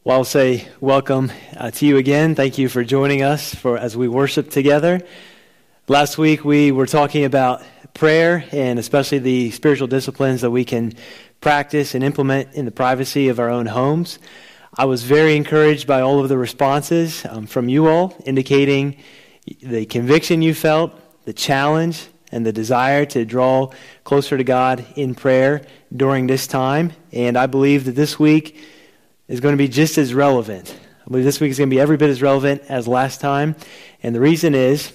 Well, I'll say welcome to you again. Thank you for joining us as we worship together. Last week we were talking about prayer and especially the spiritual disciplines that we can practice and implement in the privacy of our own homes. I was very encouraged by all of the responses from you all, indicating the conviction you felt, the challenge, and the desire to draw closer to God in prayer during this time. And I believe that this week is going to be just as relevant. I believe this week is going to be every bit as relevant as last time. And the reason is,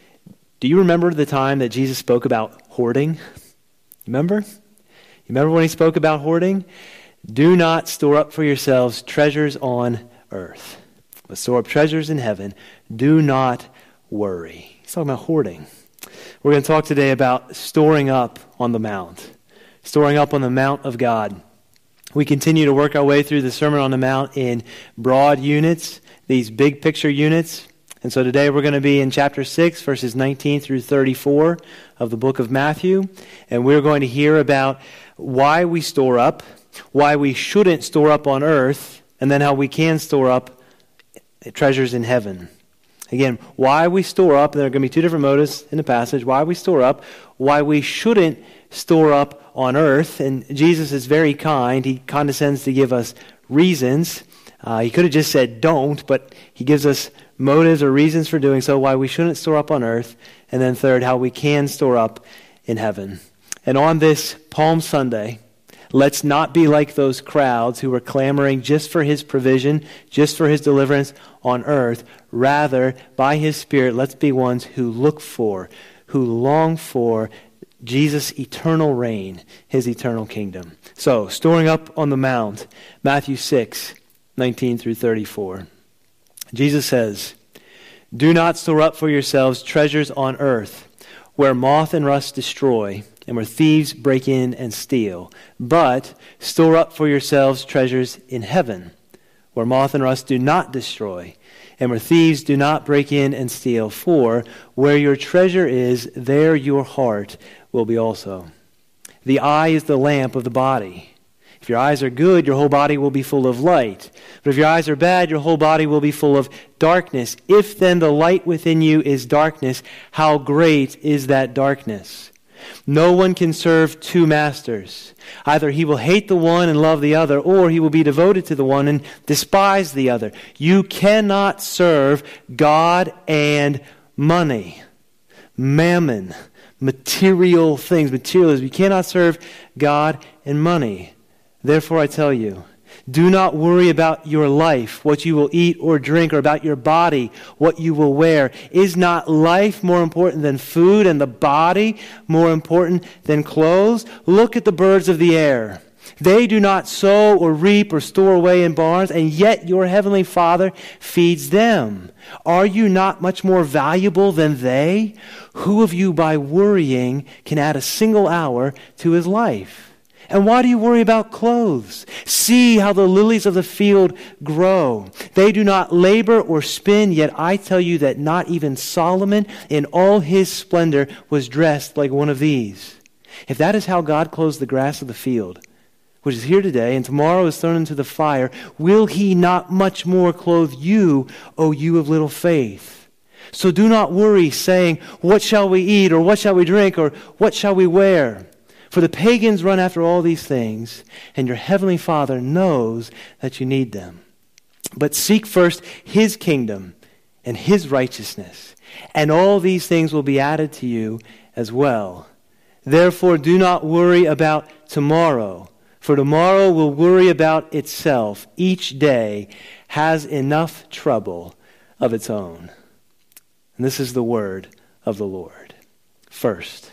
do you remember the time that Jesus spoke about hoarding? Remember? You remember when he spoke about hoarding? Do not store up for yourselves treasures on earth, but store up treasures in heaven. Do not worry. He's talking about hoarding. We're going to talk today about storing up on the mount. Storing up on the mount of God. We continue to work our way through the Sermon on the Mount in broad units, these big picture units. And so today we're going to be in chapter 6, verses 19 through 34 of the book of Matthew. And we're going to hear about why we store up, why we shouldn't store up on earth, and then how we can store up treasures in heaven. Again, why we store up, and there are going to be two different motives in the passage, why we store up, why we shouldn't store up on earth. And Jesus is very kind. He condescends to give us reasons. He could have just said don't, but he gives us motives or reasons for doing so, why we shouldn't store up on earth. And then third, how we can store up in heaven. And on this Palm Sunday, let's not be like those crowds who were clamoring just for his provision, just for his deliverance on earth. Rather, by his Spirit, let's be ones who look for, who long for Jesus' eternal reign, his eternal kingdom. So, storing up on the mount, Matthew 6, 19 through 34. Jesus says, "Do not store up for yourselves treasures on earth, where moth and rust destroy, and where thieves break in and steal. But store up for yourselves treasures in heaven, where moth and rust do not destroy, and where thieves do not break in and steal. For where your treasure is, there your heart will be also. The eye is the lamp of the body. If your eyes are good, your whole body will be full of light. But if your eyes are bad, your whole body will be full of darkness. If then the light within you is darkness, how great is that darkness? No one can serve two masters. Either he will hate the one and love the other, or he will be devoted to the one and despise the other. You cannot serve God and money, mammon, material things, materialism. You cannot serve God and money. Therefore I tell you, do not worry about your life, what you will eat or drink, or about your body, what you will wear. Is not life more important than food, and the body more important than clothes? Look at the birds of the air. They do not sow or reap or store away in barns, and yet your heavenly Father feeds them. Are you not much more valuable than they? Who of you by worrying can add a single hour to his life? And why do you worry about clothes? See how the lilies of the field grow. They do not labor or spin, yet I tell you that not even Solomon in all his splendor was dressed like one of these. If that is how God clothes the grass of the field, which is here today and tomorrow is thrown into the fire, will he not much more clothe you, O you of little faith? So do not worry, saying, what shall we eat, or what shall we drink, or what shall we wear? For the pagans run after all these things, and your heavenly Father knows that you need them. But seek first his kingdom and his righteousness, and all these things will be added to you as well. Therefore do not worry about tomorrow, for tomorrow will worry about itself. Each day has enough trouble of its own." And this is the word of the Lord. First,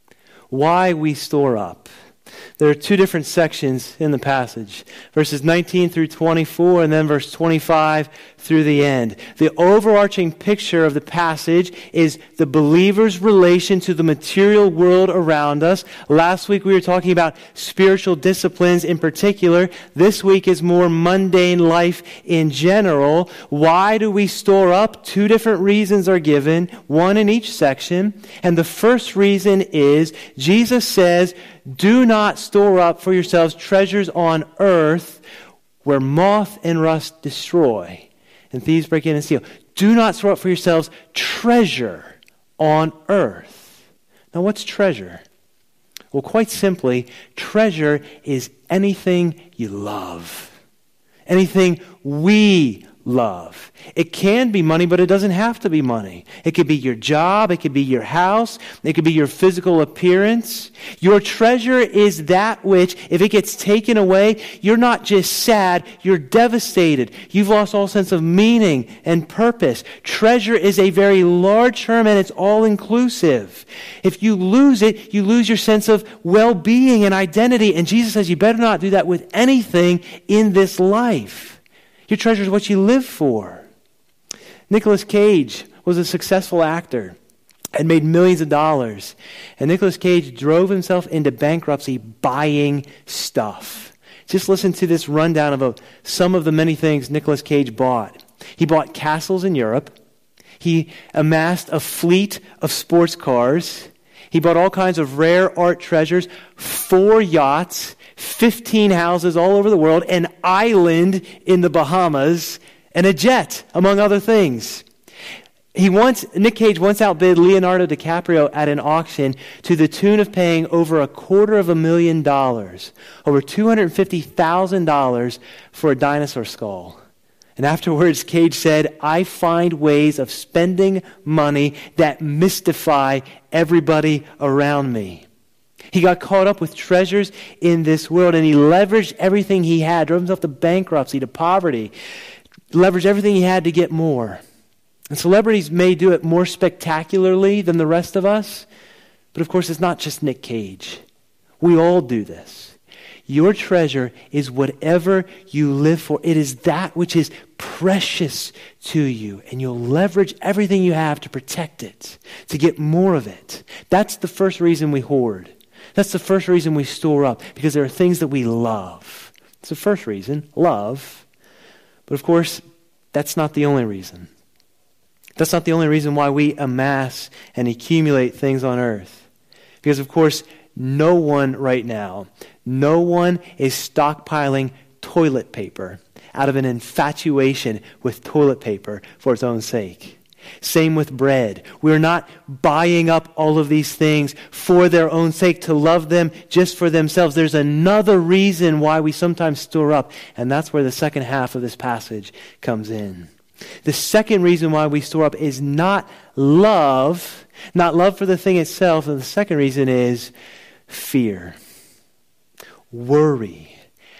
why we store up. There are two different sections in the passage. Verses 19 through 24 and then verse 25 through the end. The overarching picture of the passage is the believer's relation to the material world around us. Last week we were talking about spiritual disciplines in particular. This week is more mundane life in general. Why do we store up? Two different reasons are given, one in each section. And the first reason is Jesus says, do not store up for yourselves treasures on earth where moth and rust destroy, and thieves break in and steal. Do not store up for yourselves treasure on earth. Now, what's treasure? Well, quite simply, treasure is anything you love. Anything we love. It can be money, but it doesn't have to be money. It could be your job. It could be your house. It could be your physical appearance. Your treasure is that which, if it gets taken away, you're not just sad, you're devastated. You've lost all sense of meaning and purpose. Treasure is a very large term, and it's all-inclusive. If you lose it, you lose your sense of well-being and identity. And Jesus says you better not do that with anything in this life. Your treasure is what you live for. Nicolas Cage was a successful actor and made millions of dollars. And Nicolas Cage drove himself into bankruptcy buying stuff. Just listen to this rundown of some of the many things Nicolas Cage bought. He bought castles in Europe. He amassed a fleet of sports cars. He bought all kinds of rare art treasures, 4 yachts, 15 houses all over the world, an island in the Bahamas, and a jet, among other things. Nick Cage once outbid Leonardo DiCaprio at an auction to the tune of paying over $250,000, over $250,000 for a dinosaur skull. And afterwards, Cage said, "I find ways of spending money that mystify everybody around me." He got caught up with treasures in this world, and he leveraged everything he had, drove himself to bankruptcy, to poverty, leveraged everything he had to get more. And celebrities may do it more spectacularly than the rest of us, but of course it's not just Nick Cage. We all do this. Your treasure is whatever you live for. It is that which is precious to you, and you'll leverage everything you have to protect it, to get more of it. That's the first reason we hoard. That's the first reason we store up, because there are things that we love. It's the first reason, love. But of course, that's not the only reason. That's not the only reason why we amass and accumulate things on earth. Because of course, no one right now, no one is stockpiling toilet paper out of an infatuation with toilet paper for its own sake. Same with bread. We're not buying up all of these things for their own sake, to love them just for themselves. There's another reason why we sometimes store up, and that's where the second half of this passage comes in. The second reason why we store up is not love for the thing itself, and the second reason is fear, worry,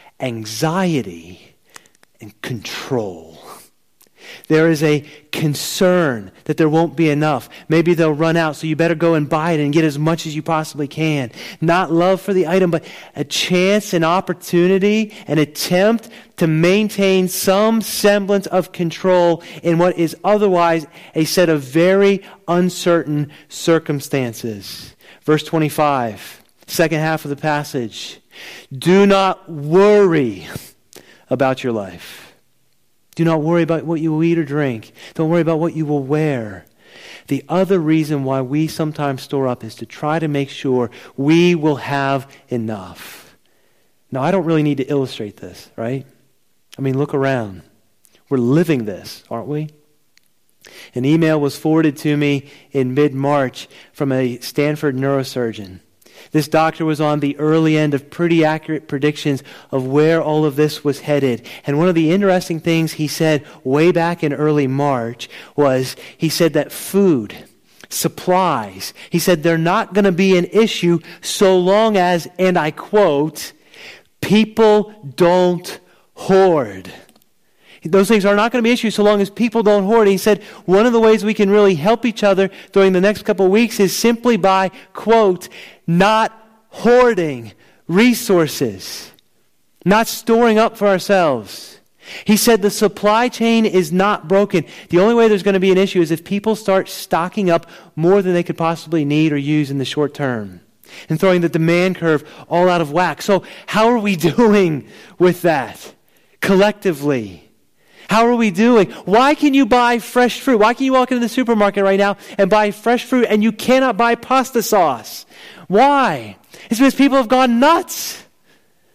anxiety, and control. There is a concern that there won't be enough. Maybe they'll run out, so you better go and buy it and get as much as you possibly can. Not love for the item, but a chance, an opportunity, an attempt to maintain some semblance of control in what is otherwise a set of very uncertain circumstances. Verse 25, second half of the passage. Do not worry about your life. Do not worry about what you will eat or drink. Don't worry about what you will wear. The other reason why we sometimes store up is to try to make sure we will have enough. Now, I don't really need to illustrate this, right? I mean, look around. We're living this, aren't we? An email was forwarded to me in mid-March from a Stanford neurosurgeon. This doctor was on the early end of pretty accurate predictions of where all of this was headed. And one of the interesting things he said way back in early March was, he said that food, supplies, he said they're not going to be an issue so long as, and I quote, people don't hoard. Those things are not going to be issues so long as people don't hoard. He said one of the ways we can really help each other during the next couple of weeks is simply by, quote, not hoarding resources, not storing up for ourselves. He said the supply chain is not broken. The only way there's going to be an issue is if people start stocking up more than they could possibly need or use in the short term, and throwing the demand curve all out of whack. So how are we doing with that collectively? How are we doing? Why can you buy fresh fruit? Why can you walk into the supermarket right now and buy fresh fruit and you cannot buy pasta sauce? Why? It's because people have gone nuts.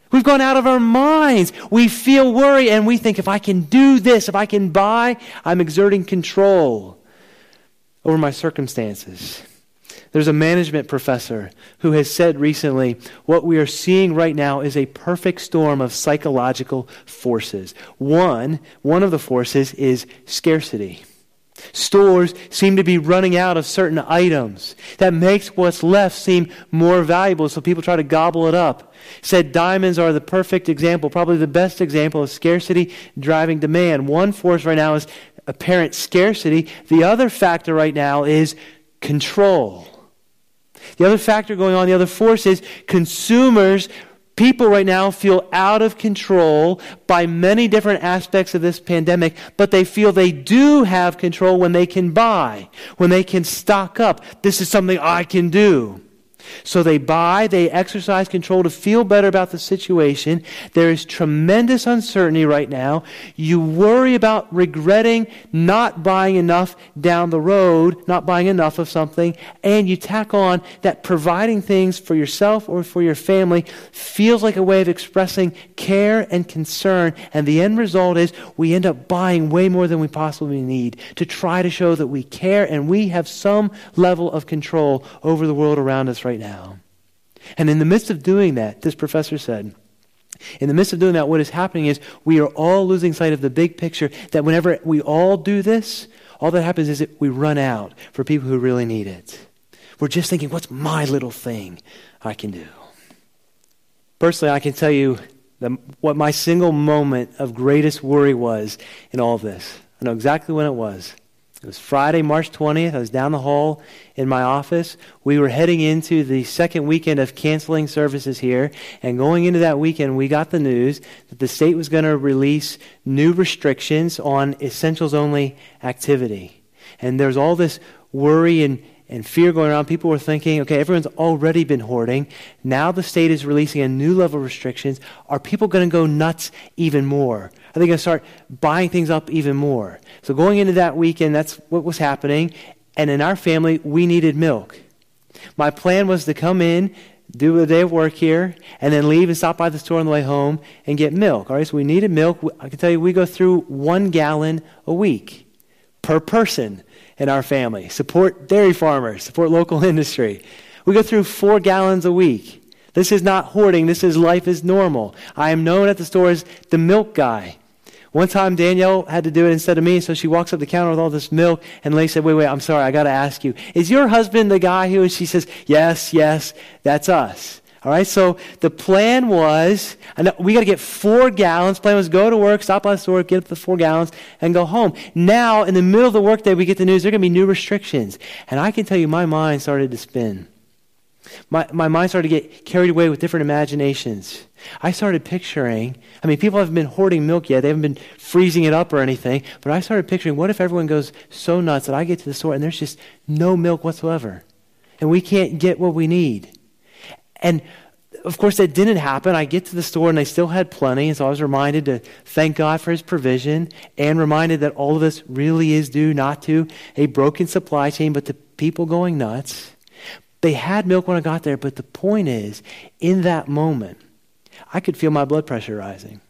We've gone out of our minds. We feel worry and we think, if I can do this, if I can buy, I'm exerting control over my circumstances. There's a management professor who has said recently, what we are seeing right now is a perfect storm of psychological forces. One of the forces is scarcity. Stores seem to be running out of certain items. That makes what's left seem more valuable, so people try to gobble it up. Said diamonds are the perfect example, probably the best example of scarcity driving demand. One force right now is apparent scarcity. The other factor right now is control. The other factor going on, the other force is consumers. People right now feel out of control by many different aspects of this pandemic, but they feel they do have control when they can buy, when they can stock up. This is something I can do. So they buy, they exercise control to feel better about the situation. There is tremendous uncertainty right now. You worry about regretting not buying enough down the road, not buying enough of something, and you tack on that providing things for yourself or for your family feels like a way of expressing care and concern, and the end result is we end up buying way more than we possibly need to try to show that we care and we have some level of control over the world around us right now. And in the midst of doing that, this professor said, in the midst of doing that, what is happening is we are all losing sight of the big picture, that whenever we all do this, all that happens is that we run out for people who really need it. We're just thinking, what's my little thing I can do? Personally, I can tell you what my single moment of greatest worry was in all of this. I know exactly when it was. It was Friday, March 20th. I was down the hall in my office. We were heading into the second weekend of canceling services here. And going into that weekend, we got the news that the state was going to release new restrictions on essentials-only activity. And there's all this worry and fear going around. People were thinking, okay, everyone's already been hoarding. Now the state is releasing a new level of restrictions. Are people going to go nuts even more? Are they going to start buying things up even more? So going into that weekend, that's what was happening. And in our family, we needed milk. My plan was to come in, do a day of work here, and then leave and stop by the store on the way home and get milk. All right, so we needed milk. I can tell you we go through 1 gallon a week per person in our family. Support dairy farmers, support local industry. We go through 4 gallons a week. This is not hoarding. This is life is normal. I am known at the store as the milk guy. One time Danielle had to do it instead of me, so she walks up the counter with all this milk, and Leigh said, wait, I'm sorry, I got to ask you, is your husband the guy who, and she says, yes, that's us. All right, so the plan was, we got to get 4 gallons. The plan was go to work, stop by the store, get up the 4 gallons, and go home. Now, in the middle of the workday, we get the news, there are going to be new restrictions. And I can tell you, my mind started to spin. My mind started to get carried away with different imaginations. I started picturing, people haven't been hoarding milk yet. They haven't been freezing it up or anything. But I started picturing, what if everyone goes so nuts that I get to the store and there's just no milk whatsoever? And we can't get what we need. And of course, that didn't happen. I get to the store and they still had plenty. And so I was reminded to thank God for his provision and reminded that all of this really is due not to a broken supply chain, but to people going nuts. They had milk when I got there, but the point is, in that moment, I could feel my blood pressure rising.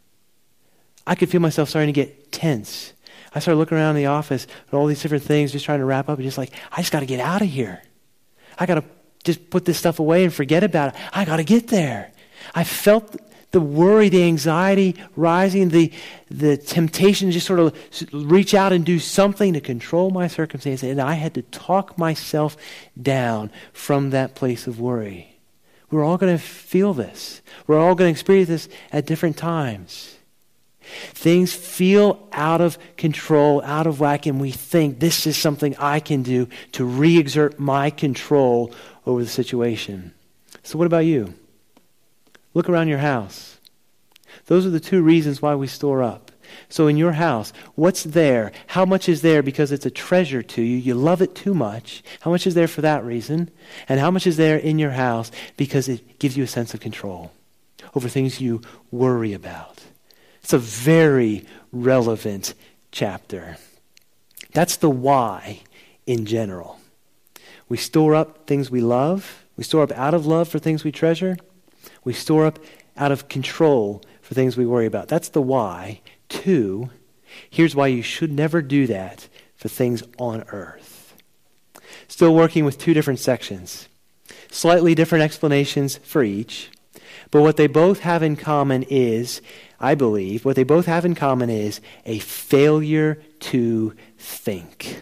I could feel myself starting to get tense. I started looking around the office at all these different things, just trying to wrap up, and just like, I just got to get out of here. I got to just put this stuff away and forget about it. I got to get there. I felt the worry, the anxiety rising, the temptation to just sort of reach out and do something to control my circumstances. And I had to talk myself down from that place of worry. We're all going to feel this. We're all going to experience this at different times. Things feel out of control, out of whack, and we think this is something I can do to re-exert my control over the situation. So what about you? Look around your house. Those are the 2 reasons why we store up. So in your house, what's there? How much is there because it's a treasure to you? You love it too much. How much is there for that reason? And how much is there in your house because it gives you a sense of control over things you worry about? It's a very relevant chapter. That's the why in general. We store up things we love. We store up out of love for things we treasure. We store up out of control for things we worry about. That's the why. 2, here's why you should never do that for things on earth. Still working with 2 different sections. Slightly different explanations for each. But what they both have in common is, I believe, what they both have in common is a failure to think.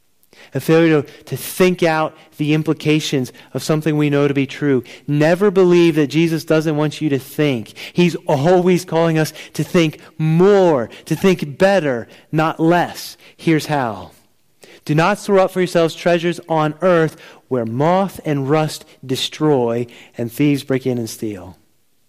A failure to think out the implications of something we know to be true. Never believe that Jesus doesn't want you to think. He's always calling us to think more, to think better, not less. Here's how. Do not store up for yourselves treasures on earth where moth and rust destroy and thieves break in and steal.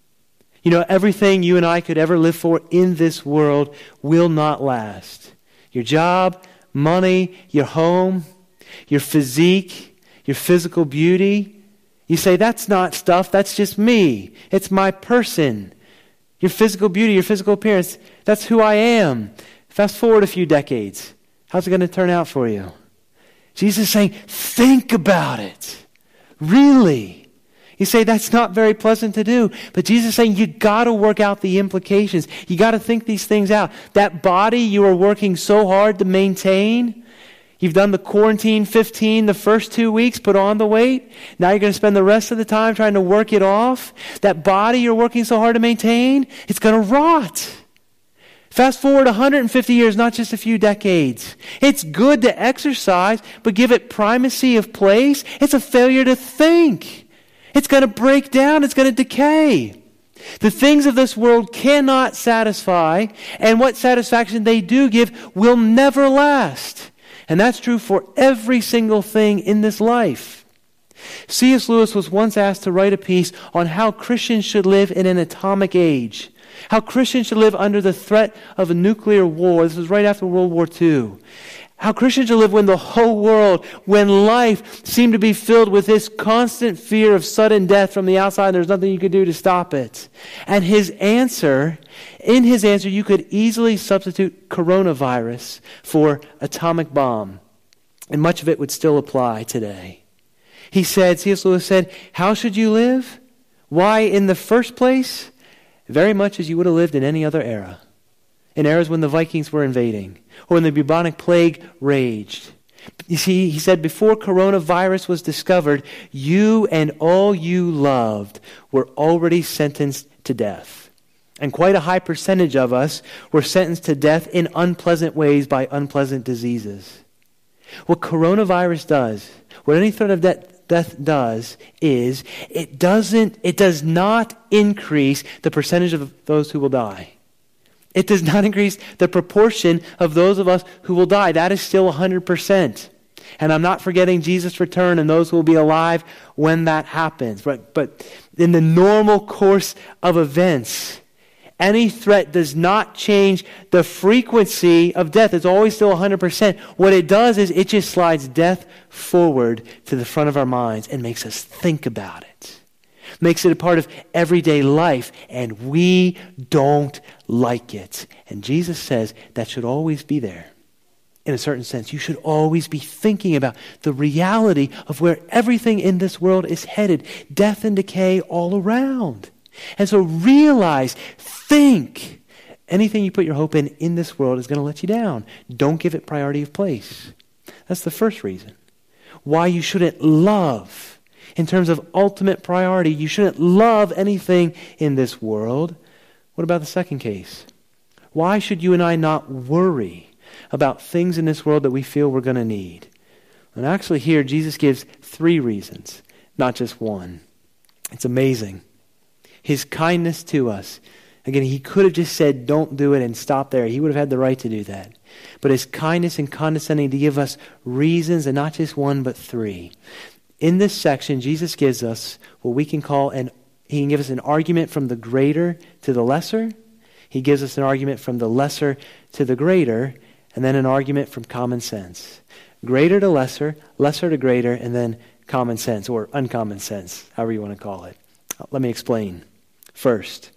You know, everything you and I could ever live for in this world will not last. Your job, money, your home, your physique, your physical beauty. You say, that's not stuff, that's just me. It's my person. Your physical beauty, your physical appearance, that's who I am. Fast forward a few decades. How's it going to turn out for you? Jesus is saying, think about it. Really. You say, that's not very pleasant to do. But Jesus is saying, you got to work out the implications. You got to think these things out. That body you are working so hard to maintain, you've done the quarantine 15 the first 2 weeks, put on the weight. Now you're going to spend the rest of the time trying to work it off. That body you're working so hard to maintain, it's going to rot. Fast forward 150 years, not just a few decades. It's good to exercise, but give it primacy of place. It's a failure to think. It's going to break down. It's going to decay. The things of this world cannot satisfy, and what satisfaction they do give will never last. And that's true for every single thing in this life. C.S. Lewis was once asked to write a piece on how Christians should live in an atomic age. How Christians should live under the threat of a nuclear war. This was right after World War II. How Christians should live when the whole world, when life seemed to be filled with this constant fear of sudden death from the outside, and there's nothing you could do to stop it. And in his answer, you could easily substitute coronavirus for atomic bomb. And much of it would still apply today. He said, C.S. Lewis said, how should you live? Why, in the first place, very much as you would have lived in any other era. In eras when the Vikings were invading, or when the bubonic plague raged. You see, he said, before coronavirus was discovered, you and all you loved were already sentenced to death. And quite a high percentage of us were sentenced to death in unpleasant ways by unpleasant diseases. What coronavirus does, what any threat of death does, is it does not increase the percentage of those who will die. It does not increase the proportion of those of us who will die. That is still 100%. And I'm not forgetting Jesus' return and those who will be alive when that happens. But in the normal course of events, any threat does not change the frequency of death. It's always still 100%. What it does is it just slides death forward to the front of our minds and makes us think about it. Makes it a part of everyday life, and we don't like it. And Jesus says that should always be there. In a certain sense, you should always be thinking about the reality of where everything in this world is headed. Death and decay all around. And so realize, think, anything you put your hope in this world is going to let you down. Don't give it priority of place. That's the first reason. Why you shouldn't love. In terms of ultimate priority, you shouldn't love anything in this world. What about the second case? Why should you and I not worry about things in this world that we feel we're going to need? And actually here, Jesus gives 3 reasons, not just one. It's amazing. His kindness to us. Again, he could have just said, don't do it and stop there. He would have had the right to do that. But his kindness and condescending to give us reasons, and not just one, but 3. In this section, Jesus gives us what we can call he can give us an argument from the greater to the lesser. He gives us an argument from the lesser to the greater, and then an argument from common sense. Greater to lesser, lesser to greater, and then common sense, or uncommon sense, however you want to call it. Let me explain. First,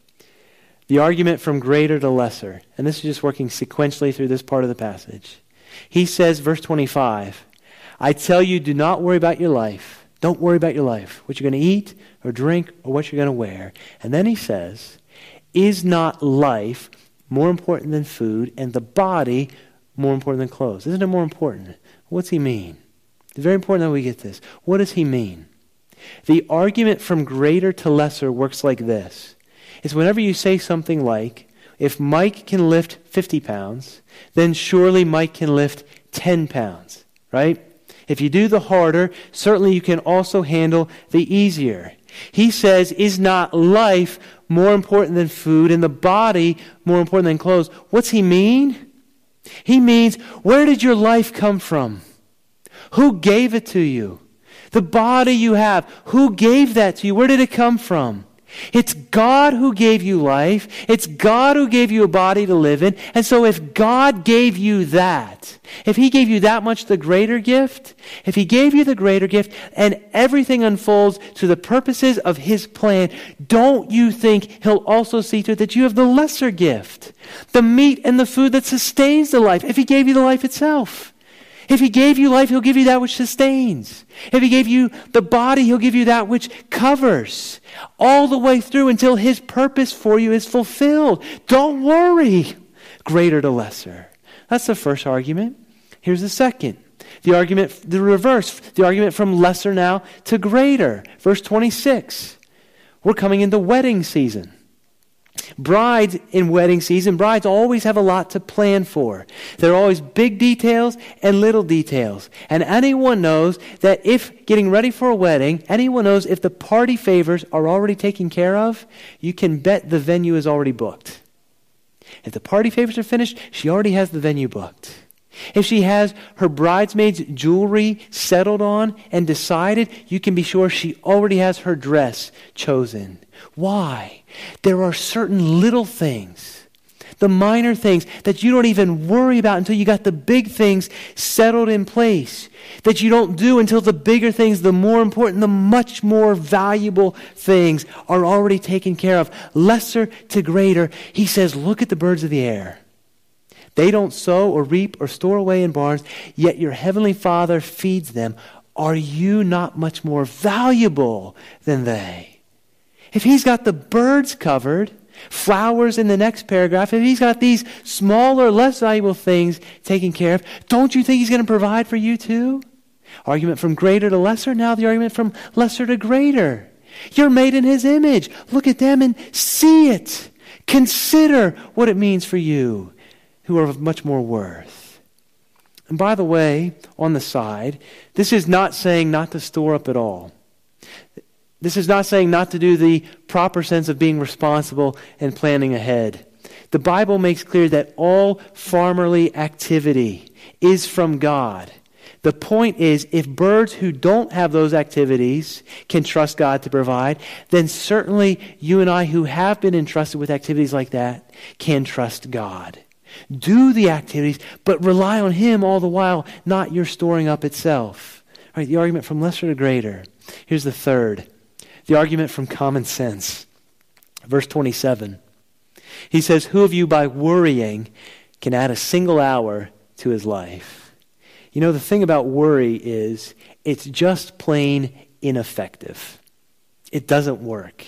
the argument from greater to lesser, and this is just working sequentially through this part of the passage. He says, verse 25, I tell you, do not worry about your life. Don't worry about your life, what you're going to eat or drink or what you're going to wear. And then he says, Is not life more important than food, and the body more important than clothes? Isn't it more important? What's he mean? It's very important that we get this. What does he mean? The argument from greater to lesser works like this. It's whenever you say something like, if Mike can lift 50 pounds, then surely Mike can lift 10 pounds, right? If you do the harder, certainly you can also handle the easier. He says, is not life more important than food and the body more important than clothes? What's he mean? He means, where did your life come from? Who gave it to you? The body you have, who gave that to you? Where did it come from? It's God who gave you life. It's God who gave you a body to live in. And so if God gave you that, if he gave you that much the greater gift, if he gave you the greater gift and everything unfolds to the purposes of his plan, don't you think he'll also see to it that you have the lesser gift, the meat and the food that sustains the life, if he gave you the life itself? If he gave you life, he'll give you that which sustains. If he gave you the body, he'll give you that which covers all the way through until his purpose for you is fulfilled. Don't worry. Greater to lesser. That's the first argument. Here's the second. The argument, the reverse. The argument from lesser now to greater. Verse 26. We're coming into wedding season. Brides in wedding season, brides always have a lot to plan for. There are always big details and little details. And anyone knows that if getting ready for a wedding, anyone knows if the party favors are already taken care of, you can bet the venue is already booked. If the party favors are finished, she already has the venue booked. If she has her bridesmaids' jewelry settled on and decided, you can be sure she already has her dress chosen. Why? There are certain little things, the minor things that you don't even worry about until you got the big things settled in place, that you don't do until the bigger things, the more important, the much more valuable things are already taken care of. Lesser to greater, he says, look at the birds of the air. They don't sow or reap or store away in barns, yet your heavenly Father feeds them. Are you not much more valuable than they? If he's got the birds covered, flowers in the next paragraph, if he's got these smaller, less valuable things taken care of, don't you think he's going to provide for you too? Argument from greater to lesser, now the argument from lesser to greater. You're made in his image. Look at them and see it. Consider what it means for you, who are of much more worth. And by the way, on the side, this is not saying not to store up at all. This is not saying not to do the proper sense of being responsible and planning ahead. The Bible makes clear that all farmerly activity is from God. The point is, if birds who don't have those activities can trust God to provide, then certainly you and I who have been entrusted with activities like that can trust God. Do the activities, but rely on him all the while, not your storing up itself. All right, the argument from lesser to greater. Here's the third. The argument from common sense. Verse 27. He says, who of you by worrying can add a single hour to his life? You know, the thing about worry is it's just plain ineffective. It doesn't work.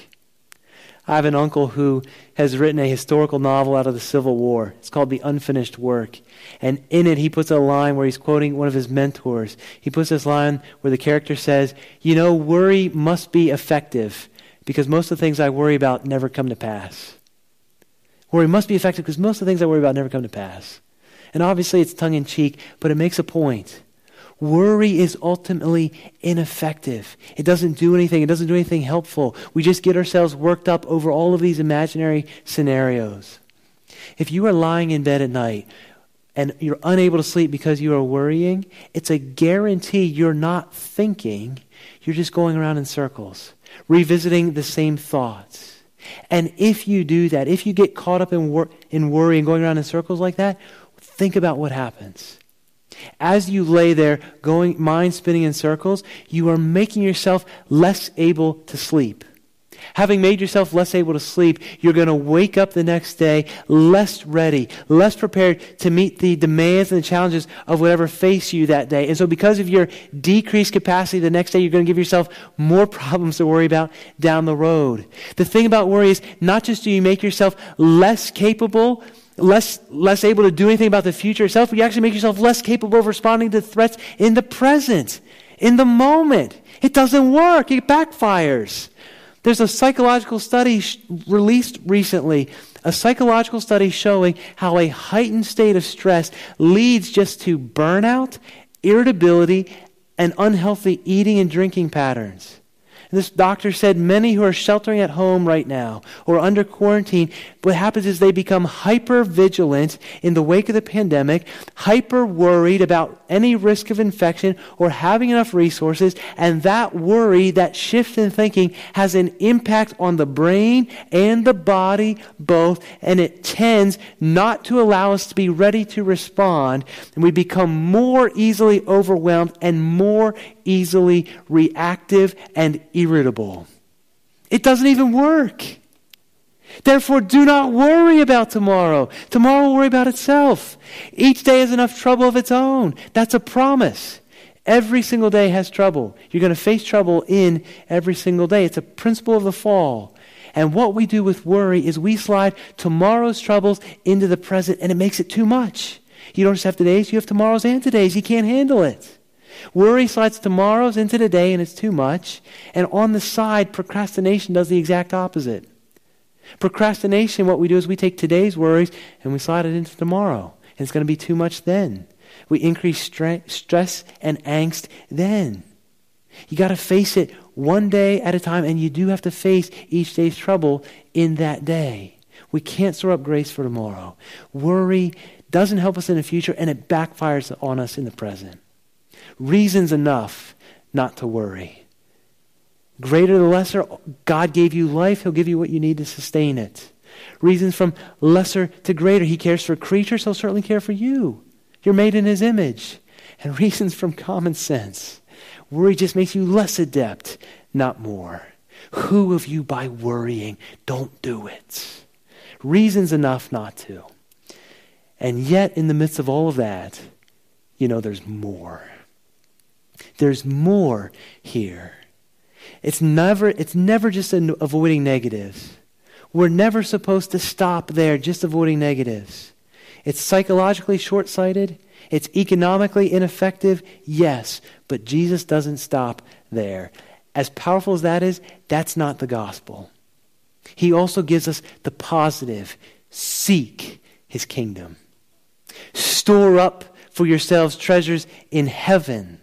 I have an uncle who has written a historical novel out of the Civil War. It's called The Unfinished Work. And in it, he puts a line where he's quoting one of his mentors. He puts this line where the character says, you know, worry must be effective because most of the things I worry about never come to pass. Worry must be effective because most of the things I worry about never come to pass. And obviously it's tongue-in-cheek, but it makes a point. Worry is ultimately ineffective. It doesn't do anything. It doesn't do anything helpful. We just get ourselves worked up over all of these imaginary scenarios. If you are lying in bed at night and you're unable to sleep because you are worrying, it's a guarantee you're not thinking. You're just going around in circles, revisiting the same thoughts. And if you do that, if you get caught up in worry and going around in circles like that, think about what happens. As you lay there, mind spinning in circles, you are making yourself less able to sleep. Having made yourself less able to sleep, you're going to wake up the next day less ready, less prepared to meet the demands and the challenges of whatever face you that day. And so because of your decreased capacity the next day, you're going to give yourself more problems to worry about down the road. The thing about worry is not just do you make yourself less capable, less able to do anything about the future itself, but you actually make yourself less capable of responding to threats in the present, in the moment. It doesn't work. It backfires. There's a psychological study released recently, a psychological study showing how a heightened state of stress leads just to burnout, irritability, and unhealthy eating and drinking patterns. This doctor said many who are sheltering at home right now or under quarantine, what happens is they become hyper vigilant in the wake of the pandemic, hyper worried about any risk of infection or having enough resources, and that worry, that shift in thinking has an impact on the brain and the body both, and it tends not to allow us to be ready to respond, and we become more easily overwhelmed and more easily reactive and irritable. It doesn't even work. Therefore, do not worry about tomorrow. Tomorrow will worry about itself. Each day has enough trouble of its own. That's a promise. Every single day has trouble. You're going to face trouble in every single day. It's a principle of the fall. And what we do with worry is we slide tomorrow's troubles into the present, and it makes it too much. You don't just have today's, you have tomorrow's and today's. You can't handle it. Worry slides tomorrow's into today, and it's too much. And on the side, procrastination does the exact opposite. Procrastination, what we do is we take today's worries and we slide it into tomorrow. And it's going to be too much then. We increase stress and angst then. You got to face it one day at a time, and you do have to face each day's trouble in that day. We can't store up grace for tomorrow. Worry doesn't help us in the future, and it backfires on us in the present. Reasons enough not to worry. Greater the lesser, God gave you life, He'll give you what you need to sustain it. Reasons from lesser to greater, He cares for creatures, He'll certainly care for you. You're made in His image. And reasons from common sense. Worry just makes you less adept, not more. Who of you by worrying don't do it? Reasons enough not to. And yet in the midst of all of that, there's more. There's more here. It's never just avoiding negatives. We're never supposed to stop there just avoiding negatives. It's psychologically short-sighted. It's economically ineffective. Yes, but Jesus doesn't stop there. As powerful as that is, that's not the gospel. He also gives us the positive. Seek His kingdom. Store up for yourselves treasures in heaven.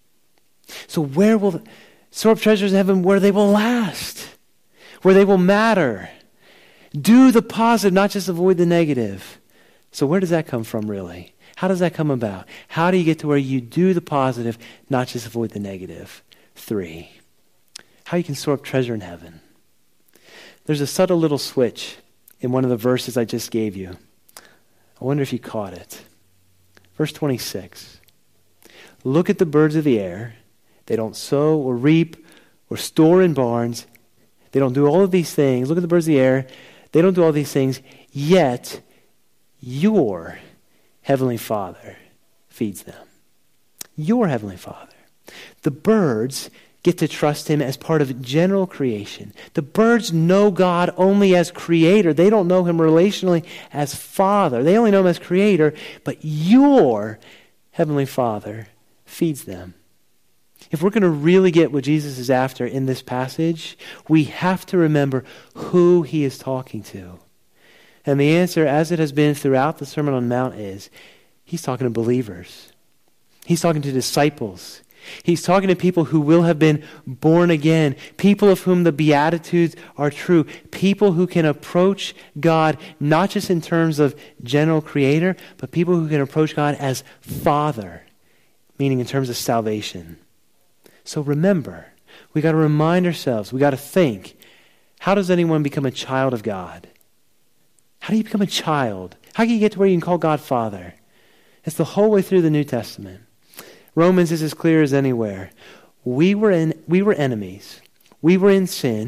So store up treasures in heaven where they will last, where they will matter. Do the positive, not just avoid the negative. So where does that come from, really? How does that come about? How do you get to where you do the positive, not just avoid the negative? 3, how you can store up treasure in heaven. There's a subtle little switch in one of the verses I just gave you. I wonder if you caught it. Verse 26. Look at the birds of the air. They don't sow or reap or store in barns. They don't do all of these things. Look at the birds of the air. They don't do all these things. Yet your Heavenly Father feeds them. Your Heavenly Father. The birds get to trust Him as part of general creation. The birds know God only as Creator. They don't know Him relationally as Father. They only know Him as Creator. But your Heavenly Father feeds them. If we're going to really get what Jesus is after in this passage, we have to remember who He is talking to. And the answer, as it has been throughout the Sermon on the Mount, is He's talking to believers. He's talking to disciples. He's talking to people who will have been born again, people of whom the Beatitudes are true, people who can approach God not just in terms of general Creator, but people who can approach God as Father, meaning in terms of salvation. So remember, we got to remind ourselves, we got to think, how does anyone become a child of God? How do you become a child? How can you get to where you can call God Father? It's the whole way through the New Testament. Romans is as clear as anywhere. We were enemies. We were in sin.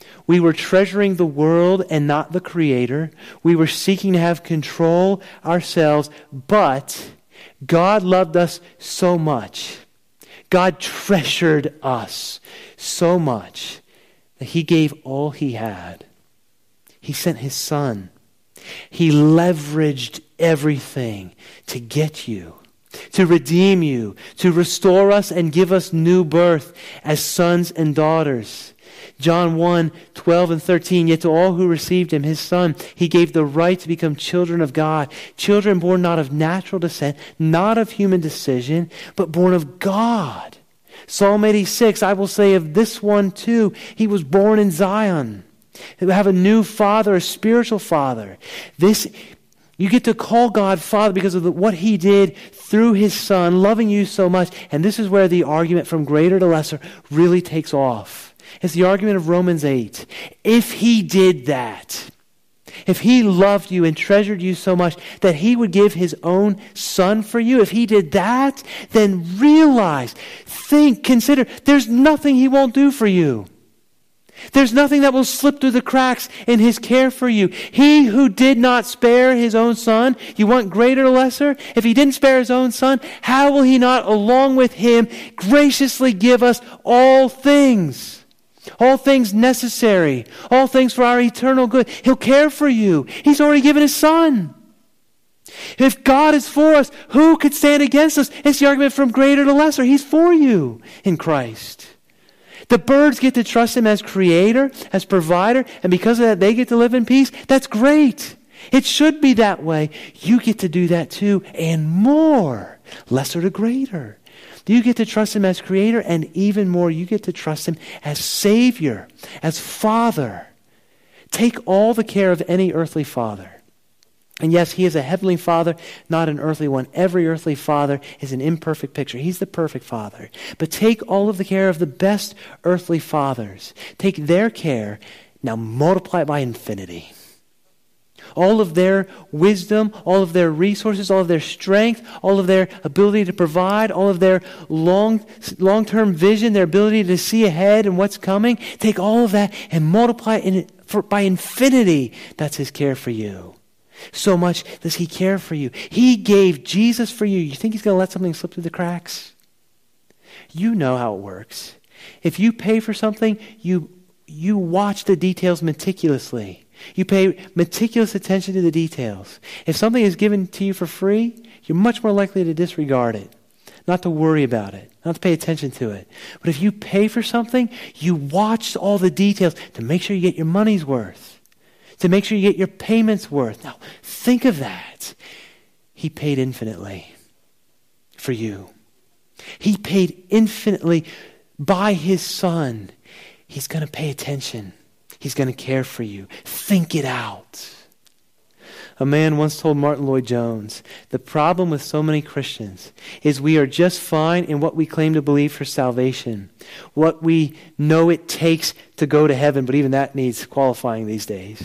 We were treasuring the world and not the Creator. We were seeking to have control ourselves, but God loved us so much. God treasured us so much that He gave all He had. He sent His Son. He leveraged everything to get you, to redeem you, to restore us and give us new birth as sons and daughters. John 1:12-13, yet to all who received Him, His Son, He gave the right to become children of God, children born not of natural descent, not of human decision, but born of God. Psalm 86, I will say of this one too, he was born in Zion. He will have a new father, a spiritual father. You get to call God Father because of what He did through His Son, loving you so much. And this is where the argument from greater to lesser really takes off. It's the argument of Romans 8. If He did that, if He loved you and treasured you so much that He would give His own Son for you, if He did that, then realize, think, consider, there's nothing He won't do for you. There's nothing that will slip through the cracks in His care for you. He who did not spare His own Son, you want greater or lesser? If He didn't spare His own Son, how will He not, along with Him, graciously give us all things? All things necessary. All things for our eternal good. He'll care for you. He's already given His Son. If God is for us, who could stand against us? It's the argument from greater to lesser. He's for you in Christ. The birds get to trust Him as Creator, as Provider, and because of that, they get to live in peace. That's great. It should be that way. You get to do that too, and more. Lesser to greater. You get to trust Him as Creator, and even more, you get to trust Him as Savior, as Father. Take all the care of any earthly father. And yes, He is a heavenly Father, not an earthly one. Every earthly father is an imperfect picture. He's the perfect Father. But take all of the care of the best earthly fathers. Take their care, now multiply it by infinity. All of their wisdom, all of their resources, all of their strength, all of their ability to provide, all of their long-term vision, their ability to see ahead and what's coming. Take all of that and multiply it by infinity. That's His care for you. So much does He care for you. He gave Jesus for you. You think He's going to let something slip through the cracks? You know how it works. If you pay for something, you watch the details meticulously. You pay meticulous attention to the details. If something is given to you for free, you're much more likely to disregard it, not to worry about it, not to pay attention to it. But if you pay for something, you watch all the details to make sure you get your money's worth, to make sure you get your payment's worth. Now, think of that. He paid infinitely for you. He paid infinitely by His Son. He's going to pay attention. He's going to care for you. Think it out. A man once told Martin Lloyd-Jones, the problem with so many Christians is we are just fine in what we claim to believe for salvation, what we know it takes to go to heaven, but even that needs qualifying these days.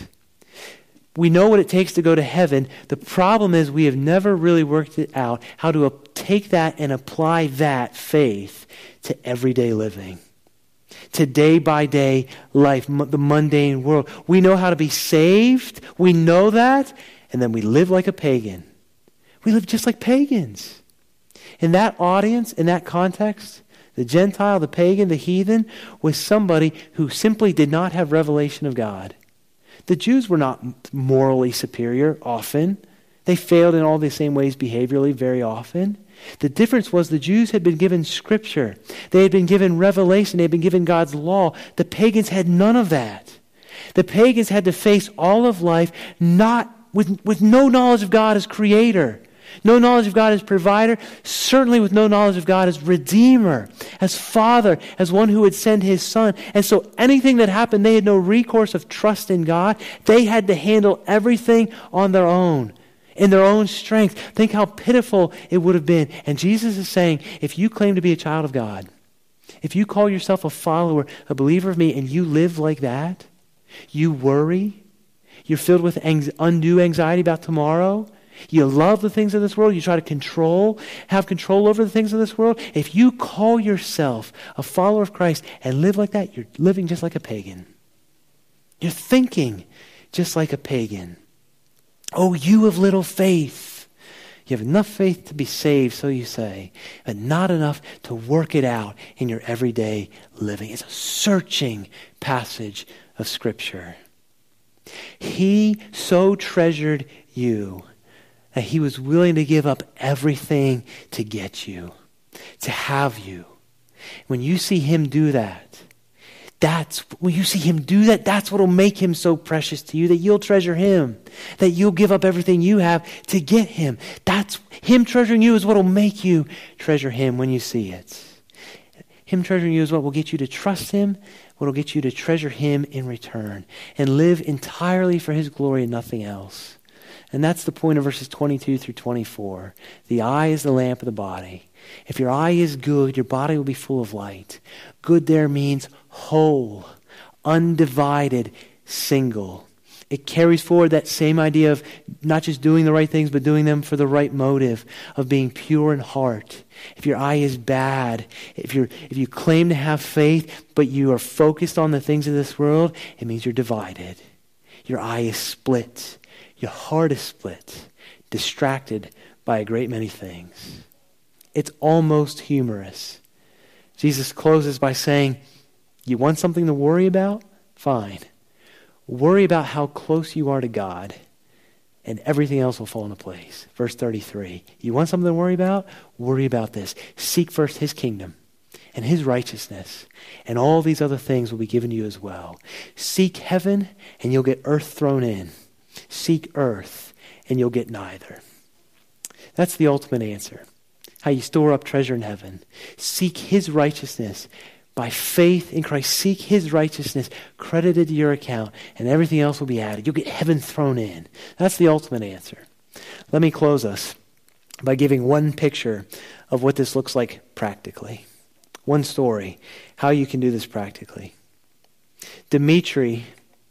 We know what it takes to go to heaven. The problem is we have never really worked it out how to take that and apply that faith to everyday living, to day-by-day life, the mundane world. We know how to be saved. We know that. And then we live like a pagan. We live just like pagans. In that audience, in that context, the Gentile, the pagan, the heathen was somebody who simply did not have revelation of God. The Jews were not morally superior often. They failed in all the same ways behaviorally very often. The difference was the Jews had been given Scripture. They had been given revelation. They had been given God's law. The pagans had none of that. The pagans had to face all of life not with no knowledge of God as Creator, no knowledge of God as Provider, certainly with no knowledge of God as Redeemer, as Father, as one who would send His Son. And so anything that happened, they had no recourse of trust in God. They had to handle everything on their own, in their own strength. Think how pitiful it would have been. And Jesus is saying, if you claim to be a child of God, if you call yourself a follower, a believer of me, and you live like that, you worry, you're filled with undue anxiety about tomorrow, you love the things of this world, you try to have control over the things of this world. If you call yourself a follower of Christ and live like that, you're living just like a pagan. You're thinking just like a pagan. Oh, you of little faith. You have enough faith to be saved, so you say, but not enough to work it out in your everyday living. It's a searching passage of Scripture. He so treasured you that he was willing to give up everything to get you, to have you. When you see him do that, that's what will make him so precious to you, that you'll treasure him, that you'll give up everything you have to get him. That's him treasuring you is what will make you treasure him when you see it. Him treasuring you is what will get you to trust him, what will get you to treasure him in return, and live entirely for his glory and nothing else. And that's the point of verses 22 through 24. The eye is the lamp of the body. If your eye is good, your body will be full of light. Good there means whole, undivided, single. It carries forward that same idea of not just doing the right things, but doing them for the right motive, of being pure in heart. If your eye is bad, if you claim to have faith, but you are focused on the things of this world, it means you're divided. Your eye is split. Your heart is split, distracted by a great many things. It's almost humorous. Jesus closes by saying, you want something to worry about? Fine. Worry about how close you are to God, and everything else will fall into place. Verse 33. You want something to worry about? Worry about this. Seek first his kingdom and his righteousness, and all these other things will be given to you as well. Seek heaven, and you'll get earth thrown in. Seek earth, and you'll get neither. That's the ultimate answer. How you store up treasure in heaven. Seek his righteousness. By faith in Christ, seek his righteousness credited to your account, and everything else will be added. You'll get heaven thrown in. That's the ultimate answer. Let me close us by giving one picture of what this looks like practically. One story, how you can do this practically. Dmitri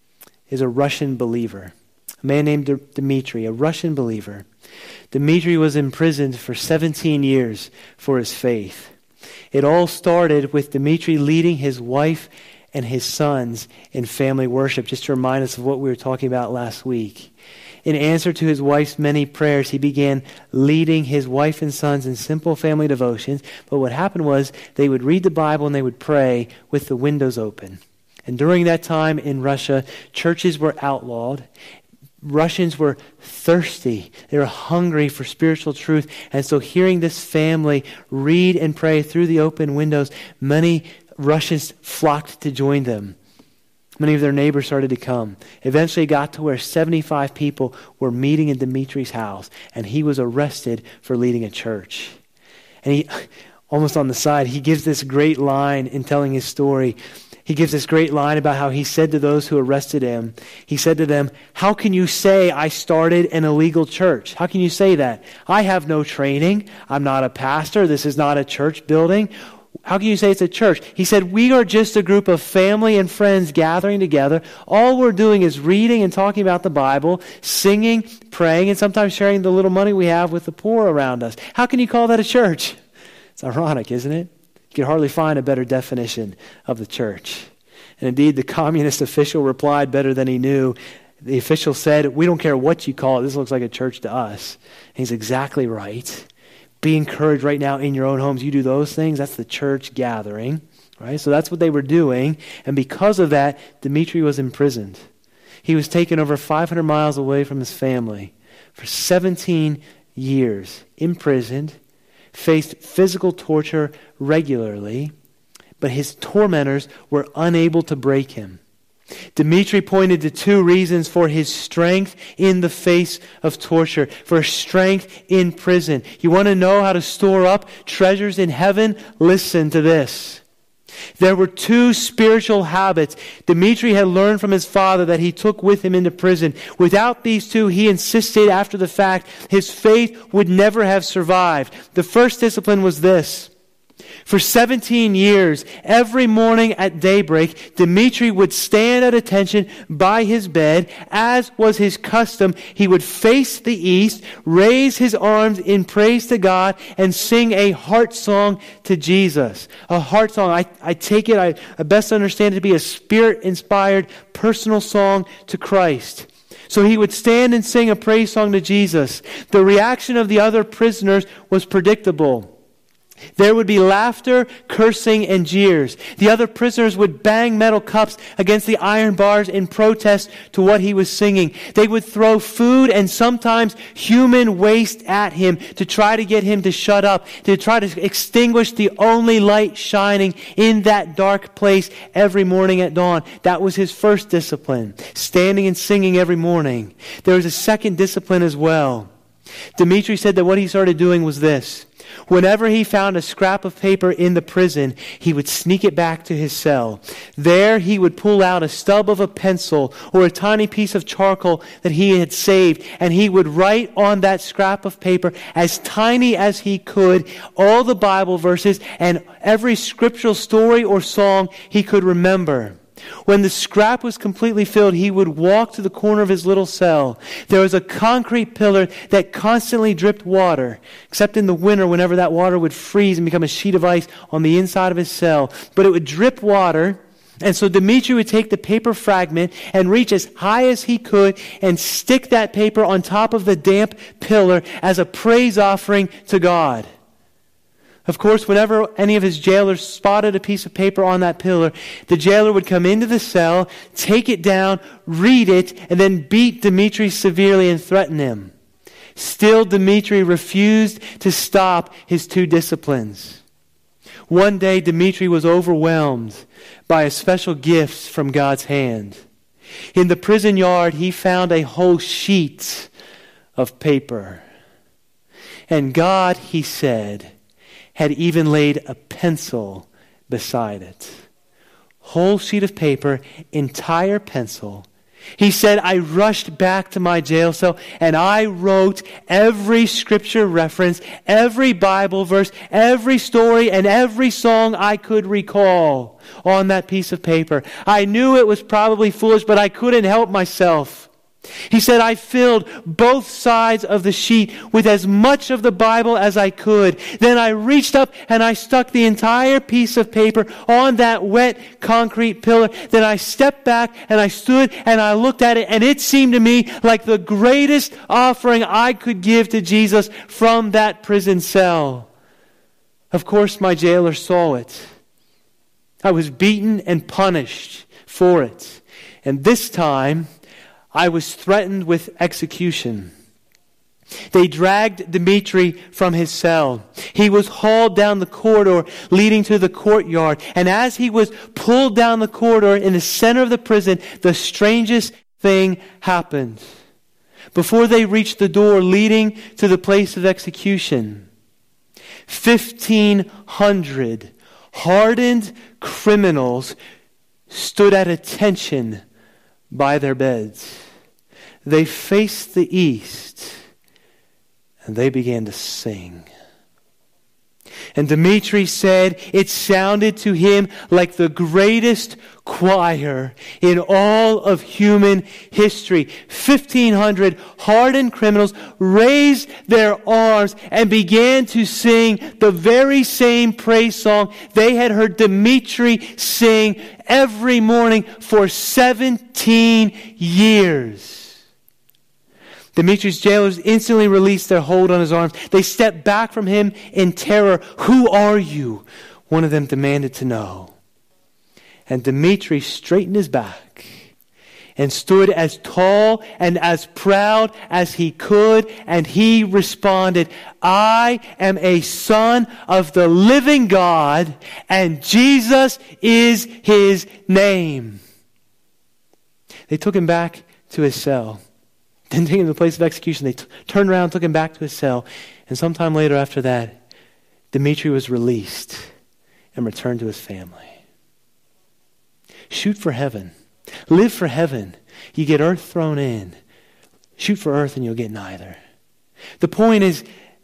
is a Russian believer. A man named Dmitri, a Russian believer. Dmitri was imprisoned for 17 years for his faith. It all started with Dmitri leading his wife and his sons in family worship, just to remind us of what we were talking about last week. In answer to his wife's many prayers, he began leading his wife and sons in simple family devotions. But what happened was they would read the Bible and they would pray with the windows open. And during that time in Russia, churches were outlawed. Russians were thirsty. They were hungry for spiritual truth. And so hearing this family read and pray through the open windows, many Russians flocked to join them. Many of their neighbors started to come. Eventually it got to where 75 people were meeting in Dmitri's house, and he was arrested for leading a church. And he, almost on the side, he gives this great line in telling his story. He gives this great line about how he said to those who arrested him, he said to them, how can you say I started an illegal church? How can you say that? I have no training. I'm not a pastor. This is not a church building. How can you say it's a church? He said, we are just a group of family and friends gathering together. All we're doing is reading and talking about the Bible, singing, praying, and sometimes sharing the little money we have with the poor around us. How can you call that a church? It's ironic, isn't it? You can hardly find a better definition of the church. And indeed, the communist official replied better than he knew. The official said, we don't care what you call it. This looks like a church to us. And he's exactly right. Be encouraged right now in your own homes. You do those things, that's the church gathering. Right? So that's what they were doing. And because of that, Dmitri was imprisoned. He was taken over 500 miles away from his family for 17 years, imprisoned, faced physical torture regularly, but his tormentors were unable to break him. Dmitri pointed to two reasons for his strength in the face of torture, for strength in prison. You want to know how to store up treasures in heaven? Listen to this. There were two spiritual habits Dmitri had learned from his father that he took with him into prison. Without these two, he insisted after the fact, his faith would never have survived. The first discipline was this: For 17 years, every morning at daybreak, Dmitri would stand at attention by his bed. As was his custom, he would face the east, raise his arms in praise to God, and sing a heart song to Jesus. A heart song, I take it, I best understand it to be a Spirit-inspired personal song to Christ. So he would stand and sing a praise song to Jesus. The reaction of the other prisoners was predictable. There would be laughter, cursing, and jeers. The other prisoners would bang metal cups against the iron bars in protest to what he was singing. They would throw food and sometimes human waste at him to try to get him to shut up, to try to extinguish the only light shining in that dark place every morning at dawn. That was his first discipline, standing and singing every morning. There was a second discipline as well. Dmitri said that what he started doing was this. Whenever he found a scrap of paper in the prison, he would sneak it back to his cell. There he would pull out a stub of a pencil or a tiny piece of charcoal that he had saved, and he would write on that scrap of paper, as tiny as he could, all the Bible verses and every scriptural story or song he could remember. When the scrap was completely filled, he would walk to the corner of his little cell. There was a concrete pillar that constantly dripped water, except in the winter whenever that water would freeze and become a sheet of ice on the inside of his cell. But it would drip water, and so Dmitri would take the paper fragment and reach as high as he could and stick that paper on top of the damp pillar as a praise offering to God. Of course, whenever any of his jailers spotted a piece of paper on that pillar, the jailer would come into the cell, take it down, read it, and then beat Dmitri severely and threaten him. Still, Dmitri refused to stop his two disciplines. One day, Dmitri was overwhelmed by a special gift from God's hand. In the prison yard, he found a whole sheet of paper. And God, he said, had even laid a pencil beside it. Whole sheet of paper, entire pencil. He said, I rushed back to my jail cell and I wrote every scripture reference, every Bible verse, every story, and every song I could recall on that piece of paper. I knew it was probably foolish, but I couldn't help myself. He said, I filled both sides of the sheet with as much of the Bible as I could. Then I reached up and I stuck the entire piece of paper on that wet concrete pillar. Then I stepped back and I stood and I looked at it, and it seemed to me like the greatest offering I could give to Jesus from that prison cell. Of course, my jailer saw it. I was beaten and punished for it. And this time, I was threatened with execution. They dragged Dmitri from his cell. He was hauled down the corridor leading to the courtyard. And as he was pulled down the corridor in the center of the prison, the strangest thing happened. Before they reached the door leading to the place of execution, 1,500 hardened criminals stood at attention by their beds. They faced the east and they began to sing. And Dmitri said it sounded to him like the greatest choir in all of human history. 1,500 hardened criminals raised their arms and began to sing the very same praise song they had heard Dmitri sing every morning for 17 years. Dmitri's jailers instantly released their hold on his arms. They stepped back from him in terror. Who are you? One of them demanded to know. And Dmitri straightened his back and stood as tall and as proud as he could, and he responded, I am a son of the living God, and Jesus is his name. They took him back to his cell. Then taking him to the place of execution, they turned around, took him back to his cell. And sometime later after that, Dmitri was released and returned to his family. Shoot for heaven. Live for heaven. You get earth thrown in. Shoot for earth and you'll get neither. The point is,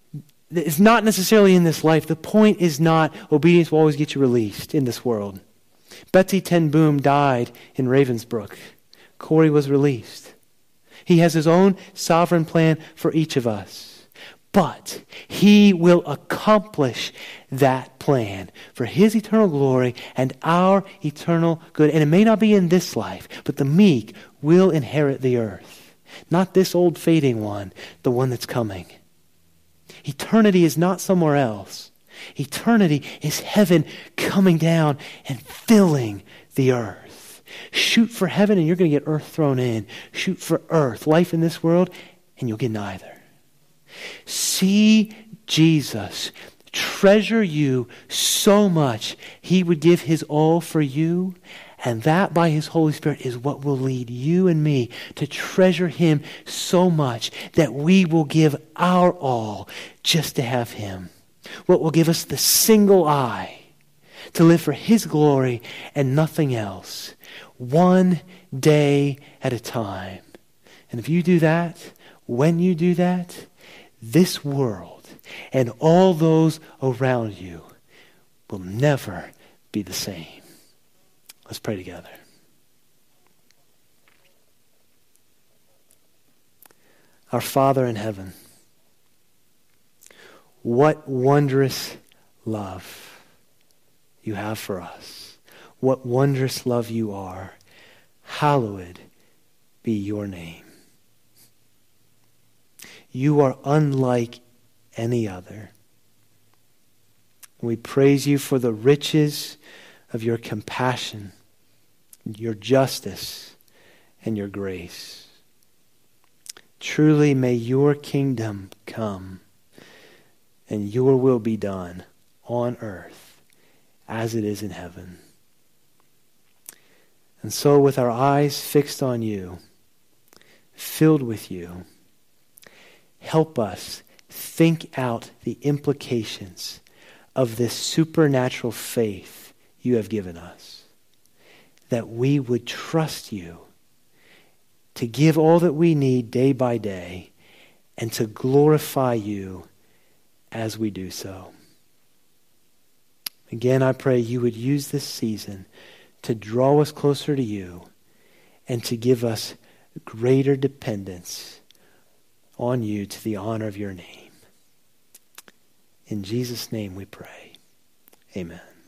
it's not necessarily in this life. The point is not obedience will always get you released in this world. Betsy Ten Boom died in Ravensbrück. Corey was released. He has his own sovereign plan for each of us. But he will accomplish that plan for his eternal glory and our eternal good. And it may not be in this life, but the meek will inherit the earth. Not this old fading one, the one that's coming. Eternity is not somewhere else. Eternity is heaven coming down and filling the earth. Shoot for heaven and you're going to get earth thrown in. Shoot for earth, life in this world, and you'll get neither. See Jesus treasure you so much he would give his all for you, and that by his Holy Spirit is what will lead you and me to treasure him so much that we will give our all just to have him. What will give us the single eye to live for his glory and nothing else, one day at a time. And if you do that, when you do that, this world and all those around you will never be the same. Let's pray together. Our Father in heaven, what wondrous love you have for us. What wondrous love you are. Hallowed be your name. You are unlike any other. We praise you for the riches of your compassion, your justice, and your grace. Truly may your kingdom come and your will be done on earth as it is in heaven. And so with our eyes fixed on you, filled with you, help us think out the implications of this supernatural faith you have given us. That we would trust you to give all that we need day by day and to glorify you as we do so. Again, I pray you would use this season to draw us closer to you and to give us greater dependence on you to the honor of your name. In Jesus' name we pray. Amen.